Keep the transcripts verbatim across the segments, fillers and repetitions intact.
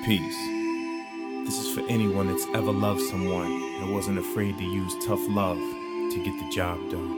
Peace. This is for anyone that's ever loved someone and wasn't afraid to use tough love to get the job done.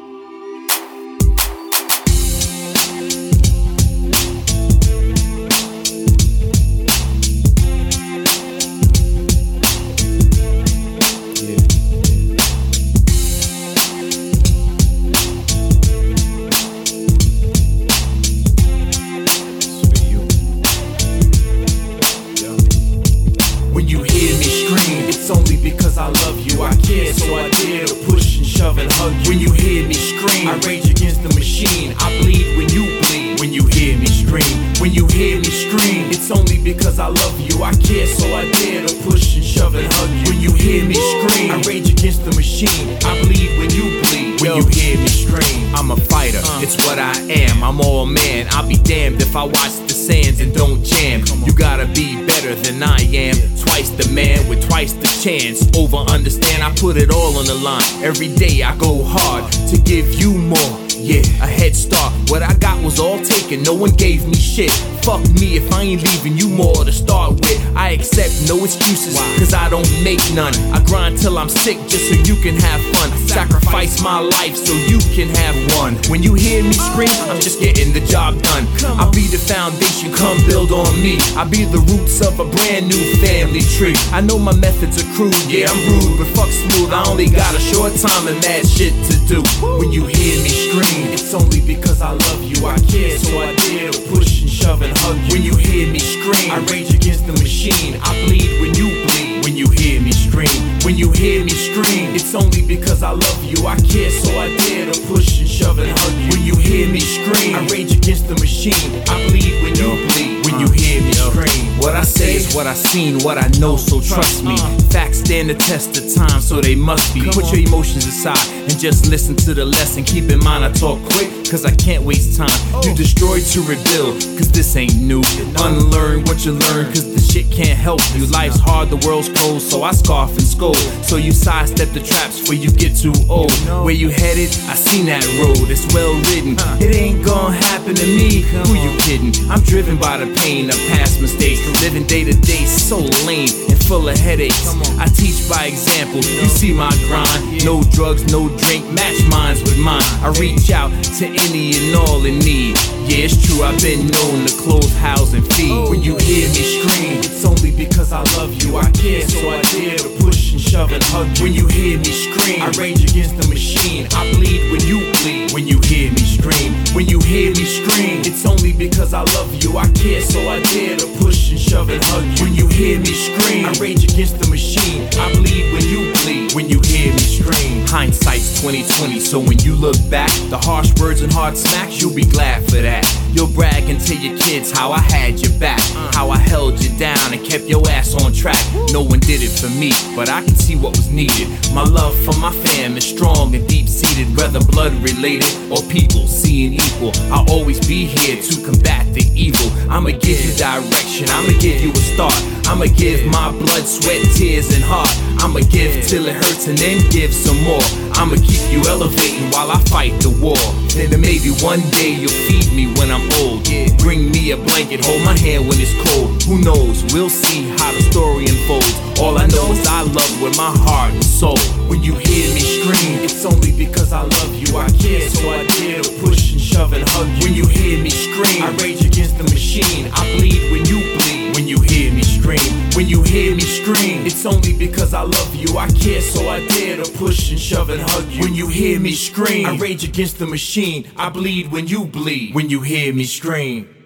It's only because I love you, I care, so I dare to push and shove and hug you. When you hear me scream, I rage against the machine. I bleed when you bleed. When you hear me scream, when you hear me scream, it's only because I love you, I care, so I dare to push and shove and hug you. When you hear me scream, I rage against the machine. I bleed when you bleed. When you hear me scream, I'm a fighter, uh. it's what I am. I'm all man. I'll be damned if I watch the sands and don't jam. You gotta be better than I am. Twice the man with twice the chance. Over understand, I put it all on the line. Every day I go hard to give you more. Yeah, a head start. What I got was all taken, no one gave me shit. Fuck me if I ain't leaving you more to start with. I accept no excuses, cause I don't make none. I grind till I'm sick just so you can have fun. Sacrifice my life so you can have one. When you hear me scream, I'm just getting the job done. I'll be the foundation, come build on me. I'll be the roots of a brand new family tree. I know my methods are crude, yeah I'm rude, but fuck smooth. I only got a short time and mad shit to do. When you hear me scream, it's only because I love you, I care, so I dare to push and shove and hug you. When you hear me scream, I rage against the machine. I bleed when you bleed. When you hear me scream, when you hear me scream, it's only because I love you, I care, so I dare to push and shove and hug you. When you hear me scream, I rage against the machine. I bleed when you bleed. When you hear me scream, what I say is what I seen, what I know, so trust me. Facts stand the test of time, so they must be. Put your emotions aside and just listen to the lesson. Keep in mind I talk quick, cause I can't waste time. You destroy to rebuild, cause this ain't new. Unlearn what you learn, cause the shit can't help you. Life's hard, the world's cold, so I scoff and scold. So you sidestep the traps before you get too old. Where you headed? I seen that road, it's well written. It ain't gonna happen to me, who you kidding? I'm driven by the pain of past mistakes. Living day to day so lame and full of headaches. I teach by example, you see my grind. No drugs, no drink, match minds with mine. I reach out to any and all in need. Yeah, it's true, I've been known to clothe, house, and feed. When you hear me scream, it's only because I love you, I care, so I dare to push and shove and hug you. When you hear me scream, I rage against the machine. I bleed when you bleed. When you hear me scream, when you hear me scream, it's only because I love you, I care, so I dare to push and shove and hug you. When you hear me scream, I rage against the machine. I bleed when you bleed. When you hear me scream. Hindsight's twenty twenty, so when you look back, the harsh words and hard smacks, you'll be glad for that. You'll brag and tell your kids how I had your back, how I held you down and kept your ass on track. No one did it for me, but I can see what was needed. My love for my fam is strong and deep-seated, whether blood-related or people seeing equal. I'll always be here to combat the evil. I'ma give you direction, I'ma give you a start. I'ma give my blood, sweat, tears, and heart. I'ma give till it hurts and then give some more. I'ma keep you elevating while I fight the war. Then maybe one day you'll feed me when I'm old. Bring me a blanket, hold my hand when it's cold. Who knows, we'll see how the story unfolds. All I know is I love with my heart and soul. When you hear me scream, it's only because I love you, I care, so I dare to push and shove and hug you. When you hear me scream, I rage against the machine. I bleed when you bleed. When you hear me scream, when you hear me scream, it's only because I love you, I care, so I dare to push and shove and hug you. When you hear me scream, I rage against the machine. I bleed when you bleed. When you hear me scream.